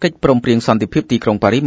កិច្ចព្រមព្រៀងសន្តិភាពទីក្រុងប៉ារីស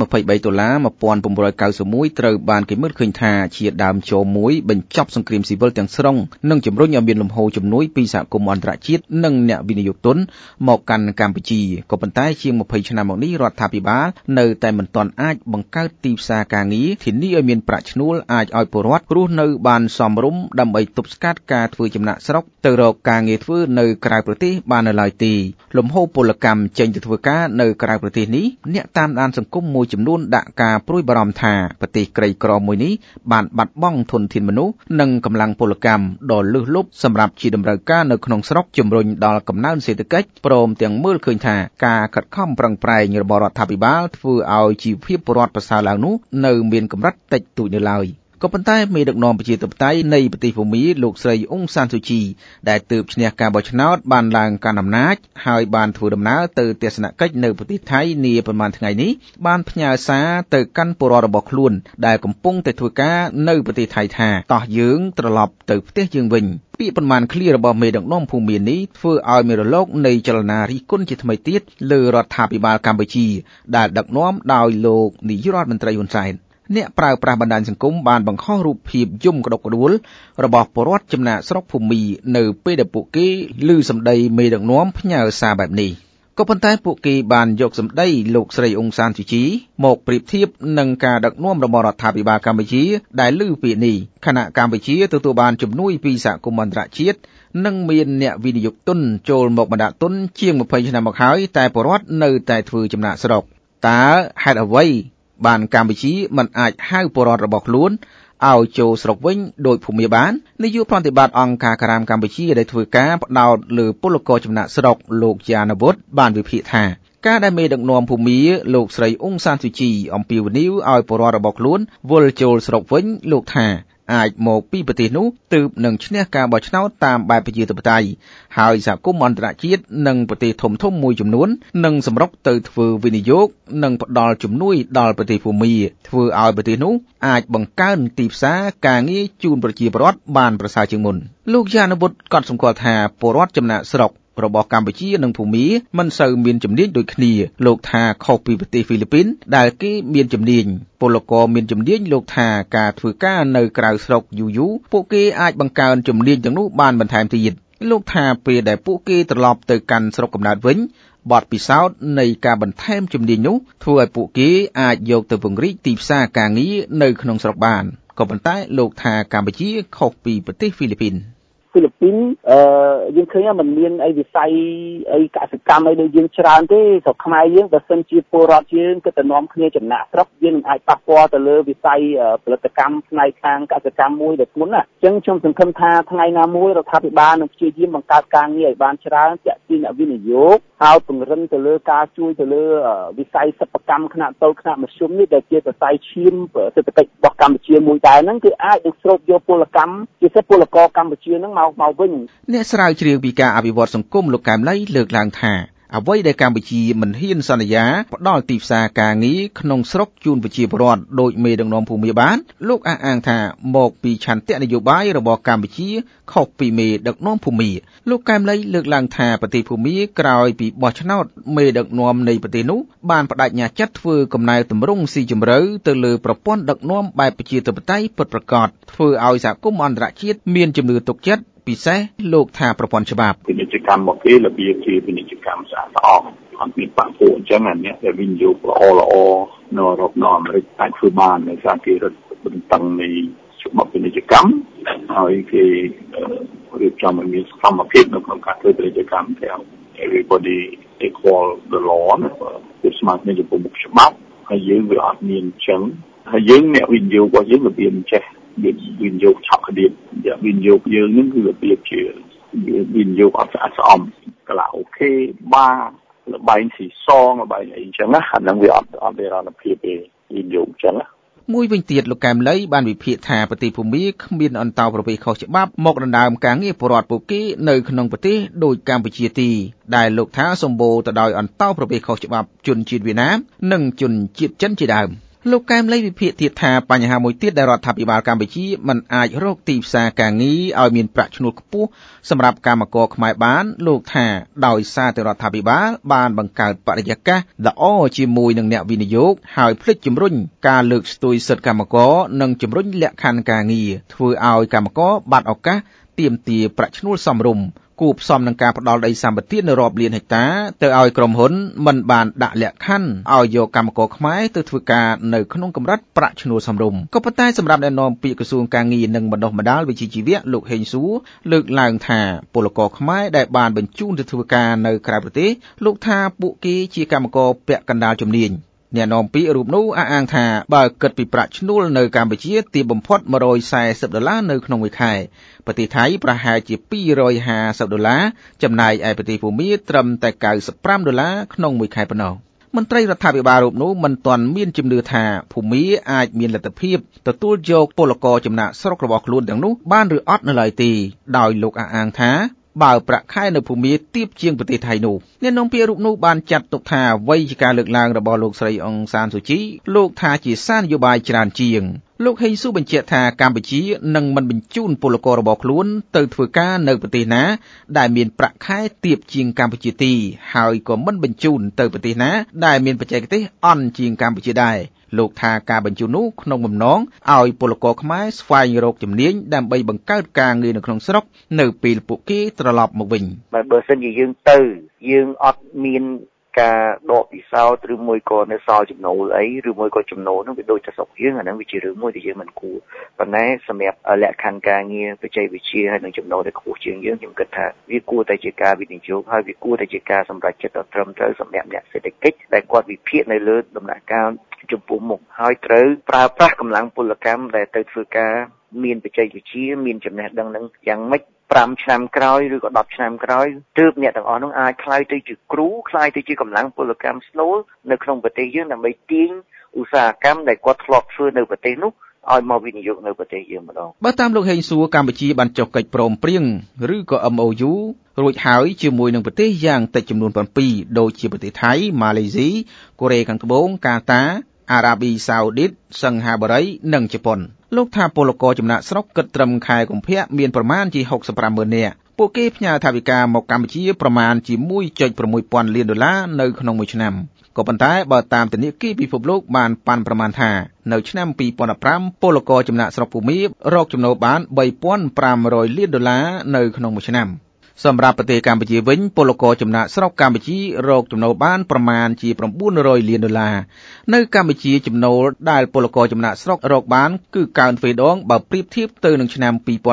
$23,1991ត្រូវបានគេមើលឃើញថាជាដើមចូលមួយបញ្ចប់សង្គ្រាមស៊ីវិលទាំងស្រុងនិងជំរុញឲ្យមានលំហូរជំនួយពីសហគមន៍អន្តរជាតិនិងអ្នកវិនិយោគទុនមកកាន់កម្ពុជាក៏ប៉ុន្តែជាង20ឆ្នាំមកនេះរដ្ឋាភិបាលនៅតែមិនទាន់អាចបង្កើតទីផ្សារការងារធានាឲ្យមានប្រាក់ឈ្នួលអាចឲ្យពលរដ្ឋរស់នៅបានសមរម្យដើម្បីទប់ស្កាត់ការធ្វើចំណាកស្រុកទៅរកការងារធ្វើនៅក្រៅប្រទេសបាននៅឡើយទេលំហូរពលកម្មចេញទៅធ្វើការនៅក្រៅប្រទេសនេះអ្នកតាមដានសង្គមមួយចំនួនដាក់ការព្រួយបារម្ភថាប្រទេសក្រីក្រមួយនេះបានបាត់បង់ធនធានមនុស្សនិងកម្លាំងពលកម្មដ៏លើសលប់សម្រាប់ជាតម្រូវការនៅក្នុងស្រុកជំរុញដល់កំណើនសេដ្ឋកិច្ចព្រមទាំងមើលឃើញថាការខិតខំប្រឹងប្រែងរបស់រដ្ឋាភិបាលធ្វើឲ្យជីវភាពពលរដ្ឋប្រសើរឡើងនោះនៅមានកម្រិតតិចតួចនៅឡើយក៏ប៉ុន្តែមេដឹកនាំប្រជាធិបតេយ្យនៃប្រទេសភូមាលោកស្រីអ៊ុងសានស៊ូជីដែលទើបឈ្នះការបោះឆ្នោតបានឡើងកាន់អំណាចហើយបានធ្វើដំណើរទៅទស្សនកិច្ចនៅប្រទេសថៃនាប្រហែលថ្ងៃនេះបានផ្ញើសារទៅកាន់ពលរដ្ឋរបស់ខ្លួនដែលកំពុងតែធ្វើការនៅប្រទេសថៃថាតោះយើងត្រឡប់ទៅផ្ទះយើងវិញពាក្យប៉ុន្មានឃ្លារបស់មេដឹកនាំភូមានេះធ្វើឲ្យមានរលកនៃចលនារិះគន់ជាថ្មីទៀតលើរដ្ឋាភិបាលកម្ពុជាដែលដឹកនាំដោយលោកនាយករដ្ឋមន្ត្រីហ៊ុនសែនអ្នកប្រើប្រាស់បណ្ដាញសង្គមបានបង្ហោះរូបភាពយំក្តុកក្តួលរបស់ពលរដ្ឋចំណាកស្រុកភូមានៅពេលដែលពួកគេឮសម្ដីមេដឹកនាំផ្ញើសារបែបនេះក៏ប៉ុន្តែពួកគេបានយកសម្ដីលោកស្រីអ៊ុងសានស៊ូជីមកប្រៀបធៀបនឹងការដឹកនាំរបស់រដ្ឋាភិបាលកម្ពុជាដែលឮពាក្យនេះខណៈកម្ពុជាទទួលបានជំនួយពីសហគមន៍អន្តរជាតិនិងមានអ្នកវិនិយោគទុនចូលមកបណ្ដាក់ទុនជាង20ឆ្នាំមកហើយតែពលរដ្ឋនៅតែធ្វើចំណាកស្រុកតើហេតុអ្វីបានកម្ពុជាមិនអាចហៅពលរដ្ឋរបស់ខ្លួនឲ្យចូលស្រុកវិញដោយភូមាបាននាយកប្រតិបត្តិអង្គការការាមកម្ពុជាដែលធ្វើការផ្ដោតលើពលករចំណាកស្រុកលោកយ៉ានវុឌ្ឍបានវិភាគថាការដែលមេដឹកនាំភូមាលោកស្រីអ៊ុងសានស៊ូជីអំពាវនាវឲ្យពលរដ្ឋរបស់ខ្លួនវិលចូលស្រុកវិញលោកថាអាចមកពីប្រទេសនោះទើបនឹងឈ្នះការបោះឆ្នោតតាមបែបប្រជាធិបតេយ្យហើយសហគមន៍អន្តរជាតិនិងប្រទេសធំៗមួយចំនួននឹងសម្រុកទៅធ្វើវិនិយោគនិងផ្ដល់ជំនួយដល់ប្រទេសភូមាធ្វើឲ្យប្រទេសនោះអាចបង្កើនទីផ្សារការងារជូនប្រជាពលរដ្ឋបានប្រសើរជាងមុនលោកយ៉ានវុឌ្ឍក៏សម្គាល់ថាពលរដ្ឋចំណាកស្រុករបស់កម្ពុជានិងភូមាមិនសូវមានជំនាញដូចគ្នាលោកថាខុសពីប្រទេសហ្វីលីពីនដែលគេមានជំនាញពលករមានជំនាញលោកថាការធ្វើការនៅក្រៅស្រុកយូរពួកគេអាចបង្កើនជំនាញទាំងនោះបានបន្ថែមទៀតលោកថាពេលដែលពួកគេត្រឡប់ទៅកាន់ស្រុកកំណើតវិញបទពិសោធន៍នៃការបន្ថែមជំនាញនោះធ្វើឲ្យពួកគេអាចយកទៅពង្រីកទីផ្សារការងារនៅក្នុងស្រុកបានក៏ប៉ុន្តែលោកថាកម្ពុជាខុសពីប្រទេសហ្វីលីពីនហ្វីលីពីនយើងឃើញមិនមានអីវិស័យអីកសិកម្មអីដូចយើងច្រើនទេស្រុកខ្មែរយើងបើសិនជាពលរដ្ឋយើងគិតតែនាំគ្នាចំណាក់ស្រុកយើងនឹងអាចប៉ះពាល់ទៅលើវិស័យផលិតកម្មផ្នែកខាងកសិកម្មមួយដែលធ្ងន់ណាស់អញ្ចឹងខ្ញុំសង្ឃឹមថាថ្ងៃណាមួយរដ្ឋាភិបាលនឹងព្យាយាមបង្កើតការងារឲ្យបានច្រើនទាក់ទាញអ្នកវិនិយោគហើយពង្រឹងទៅលើការជួយទៅលើវិស័យសិប្បកម្មខ្នាតតូចខ្នាតមធ្យមនេះដែលជាសរសៃឈាមសេដ្ឋកិច្ចរបស់កម្ពុជាមួយដែរហ្នឹងគឺអាចនឹងស្រូបយកពលកម្មជាពិសេសពលករកម្ពុជាហ្នឹងមកវិញអ្នកស្រាវជ្រាវពីការអភិវឌ្ឍសង្គមលោកកែមលីលើកឡើងថាអ្វីដែលកម្ពុជាមិនហ៊ានសន្យាផ្ដល់ទីផ្សារការងារក្នុងស្រុកជូនប្រជាពលរដ្ឋដោយមេដឹកនាំភូមាបានលោកអះអាងថាមកពីឆន្ទៈនយោបាយរបស់កម្ពុជាខុសពីមេដឹកនាំភូមាលោកកែមលីលើកឡើងថាប្រទេសភូមាក្រោយពីបោះឆ្នោតមេដឹកនាំនៃប្រទេសនោះបានបដិញ្ញាចិត្តធ្វើកំណែទម្រង់ស៊ីជម្រៅទៅលើប្រព័ន្ធដឹកនាំបែបប្រជាធិបតេយ្យពិតប្រាកដធ្វើឲ្យសហគមន៍អន្តរជាតិមានជំនឿទុកចិត្តពិសេសលោកថាប្រព័ន្ធច្បាប់ពាណិជ្ជកម្មមកគេរបៀបជាពាណិជ្ជកម្មស្អាតស្អំអត់មានបាក់ពួកអញ្ចឹងអានេះដែលវិនិយោគល្អនៅអឺរ៉ុបនៅអាមេរិកអាចធ្វើបានដោយសារគេរឹតបន្តឹងនៃច្បាប់ពាណិជ្ជកម្មហើយគេរៀបចំឲ្យមានសកម្មភាពនៅក្នុងការធ្វើពាណិជ្ជកម្មទាំង everybody equal the law គឺស្មើគ្នាចំពោះមុខច្បាប់ហើយយើងវាអត់មានអញ្ចឹងហើយយើងអ្នកវិនិយោគរបស់យើងរបៀបអញ្ចេះវិនិយោគឆក់ក្តៀបវិនិយោគយើងនឹងគឺរបៀបជាវិនិយោគអត់ស្អាតស្អំកាឡាអូខេបារលបែងស៊ីសងលបែងអីអញ្ចឹងណាអាហ្នឹងវាអត់មានរណភាពទេវិនិយោគអញ្ចឹងណាមួយវិញទៀតលោកកែមលីបានវិភាគថាប្រទេសភូមាគ្មានអន្តោប្រវេសន៍ខុសច្បាប់មកដណ្ដើមការងារពលរដ្ឋពួកគេនៅក្នុងប្រទេសដូចកម្ពុជាទីដែលលោកថាសម្បូរទៅដោយអន្តោប្រវេសន៍ខុសច្បាប់ជនជាតិវៀតណាមនិងជនជាតិចិនជាដើមលោកកែមលីវិភាគទៀតថាបញ្ហាមួយទៀតដែលរដ្ឋាភិបាលកម្ពុជាមិនអាចរកទីផ្សារការងារឲ្យមានប្រាក់ឈ្នួលខ្ពស់សម្រាប់កម្មករខ្មែរបានលោកថាដោយសារតែរដ្ឋាភិបាលបានបង្កើតបរិយាកាសល្អជាមួយនឹងអ្នកវិនិយោគហើយភ្លេចជំរុញការលើកស្ទួយសិទ្ធិកម្មករនិងជំរុញលក្ខខណ្ឌការងារធ្វើឲ្យកម្មករបាត់ឱកាសទាមទារប្រាក់ឈ្នួលសមរម្យគួបផ្សំនឹងការផ្ដាល់ដីសម្បត្តិនៅរាប់លានហិកតាទៅឲ្យក្រុមហ៊ុនមិនបានដាក់លក្ខខណ្ឌឲ្យយកកម្មករខ្មែរទៅធ្វើការនៅក្នុងកម្រិតប្រាក់ឈ្នួលសមរម្យក៏ប៉ុន្តែសម្រាប់អ្នកនាំពាក្យក្រសួងការងារនិងបណ្ដុះបណ្ដាលវិជ្ជាជីវៈលោកហេងសួរលើកឡើងថាពលករខ្មែរដែលបានបញ្ជូនទៅធ្វើការនៅក្រៅប្រទេសលោកថាពួកគេជាកម្មករពាក់កណ្ដាលជំនាញអ្នកនាំពាក្យរូបនោះអះអាងថាបើគិតពីប្រាក់ឈ្នួលនៅកម្ពុជាទាបបំផុត$140នៅក្នុងមួយខែប្រទេសថៃប្រហែលជា$250ចំណែកឯប្រទេសភូមាត្រឹមតែ$95ក្នុងមួយខែប៉ុណ្ណោះមន្ត្រីរដ្ឋាភិបាលរូបនោះមិនទាន់មានជំនឿថាភូមាអាចមានលទ្ធភាពទទួលយកពលករចំណាក់ស្រុករបស់ខ្លួនទាំងនោះបានឬអត់នៅឡើយទេដោយលោកអះអាងថាបើប្រាក់ខែនៅភូមាទាបជាងប្រទេសថៃនោះអ្នកនាំពាក្យរូបនោះបានចាត់ទុកថាអ្វីជាការលើកឡើងរបស់លោកស្រីអង្សានស៊ូជីលោកថាជាសារនយោបាយច្រើនជាងលោកហេងស៊ូបញ្ជាក់ថាកម្ពុជានឹងមិនបញ្ជូនពលកររបស់ខ្លួនទៅធ្វើការនៅប្រទេសណាដែលមានប្រាក់ខែទាបជាងកម្ពុជាទេហើយក៏មិនបញ្ជូនទៅប្រទេសណាដែលមានបច្ចេកទេសអន់ជាងកម្ពុជាដែរលោកថាការបញ្ជូននោះក្នុងបំណងឲ្យពលករខ្មែរស្វែងរកជំនាញដើម្បីបង្កើតការងារនៅក្នុងស្រុកនៅពេលពួកគេត្រឡប់មកវិញបើសិនជាយើងទៅយើងអត់មានការដកពិសោធន៍ឬមួយក៏នៅសល់ចំណូលអីឬមួយក៏ចំណូលនោះវាដូចតែស្រុកយើងអាហ្នឹងវាជារឿងមួយដែលយើងមិនគួរប៉ុន្តែសម្រាប់លក្ខខណ្ឌការងារបច្ចេកវិទ្យាហើយនិងចំណូលដែលខ្ពស់ជាងយើងខ្ញុំគិតថាវាគួរតែជាការវិនិយោគហើយវាគួរតែជាការសម្រេចចិត្តដ៏ត្រឹមត្រូវសម្រាប់អ្នកសេដ្ឋកិច្ចដែលគាត់វិភាគនៅលើដំណាក់កាលចំពោះមុខហើយត្រូវប្រើប្រាស់កម្លាំងពលកម្មដែលទៅធ្វើការមានបច្ចេកវិទ្យាមានចំណេះដឹងនឹងយ៉ាងម៉េច5ឆ្នាំក្រោយឬក៏10ឆ្នាំក្រោយទើបអ្នកទាំងអស់នោះអាចក្លាយទៅជាគ្រូក្លាយទៅជាកម្លាំងពលកម្មស្នូលនៅក្នុងប្រទេសយើងដើម្បីទាញឧស្សាហកម្មដែលគាត់ធ្លាប់ធ្វើនៅប្រទេសនោះឲ្យមកវិនិយោគនៅប្រទេសយើងម្ដងបើតាមលោកហេងសួរកម្ពុជាបានចុះកិច្ចព្រមព្រៀងឬក៏ MOU រួចហើយជាមួយនឹងប្រទេសយ៉ាងតិចចំនួន7ដូចជាប្រទេសថៃម៉ាឡេស៊ីកូរ៉េខាងត្បូងកាតាអារ៉ាប៊ីសាអូឌីតសិង្ហបុរីនិងជប៉ុនលោកថាពលករចំណាក់ស្រុកគិតត្រឹមខែកុម្ភៈមានប្រមាណជា$65,000នាក់ពួកគេផ្ញើថវិកាមកកម្ពុជាប្រមាណជា$1.6 ពាន់លាននៅក្នុងមួយឆ្នាំក៏ប៉ុន្តែបើតាមធនាគារពិភពលោកបានប៉ាន់ប្រមាណថានៅឆ្នាំ2015ពលករចំណាក់ស្រុកភូមារកចំណូលបាន$3,500 លាននៅក្នុងមួយឆ្នាំសម្រាប់ប្រទេសកម្ពុជាវិញពលករចំណាក់ស្រុកកម្ពុជារកចំណូលបានប្រមាណជា$900 លាននៅកម្ពុជាចំណូលដែលពលករចំណាក់ស្រុករកបានគឺកើនទ្វេដងបើប្រៀបធៀបទៅនឹងឆ្នាំ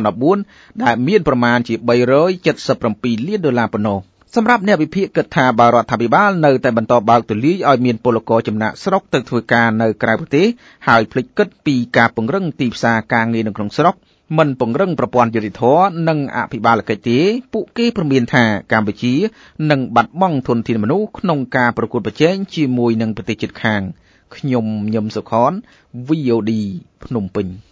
2014ដែលមានប្រមាណជា$377 លានប៉ុណ្ណោះសម្រាប់អ្នកវិភាគគិតថាបើរដ្ឋាភិបាលនៅតែបន្តបើកទូលាយឲ្យមានពលករចំណាក់ស្រុកទៅធ្វើការនៅក្រៅប្រទេសហើយភ្លេចគិតពីការពង្រឹងទីផ្សារការងារនៅក្នុងស្រុកមិនពង្រឹងប្រព័ន្ធយុតិធម៌និងអភិបាលកិច្ចទេពួកគេព្រមានថាកម្ពុជានឹងបាត់បង់ធនធានមនុស្សក្នុងការប្រកួតប្រជែងជាមួយនឹងប្រទេសជិតខាងខ្ញុំញឹមសុខន VOD ភ្នំពេញ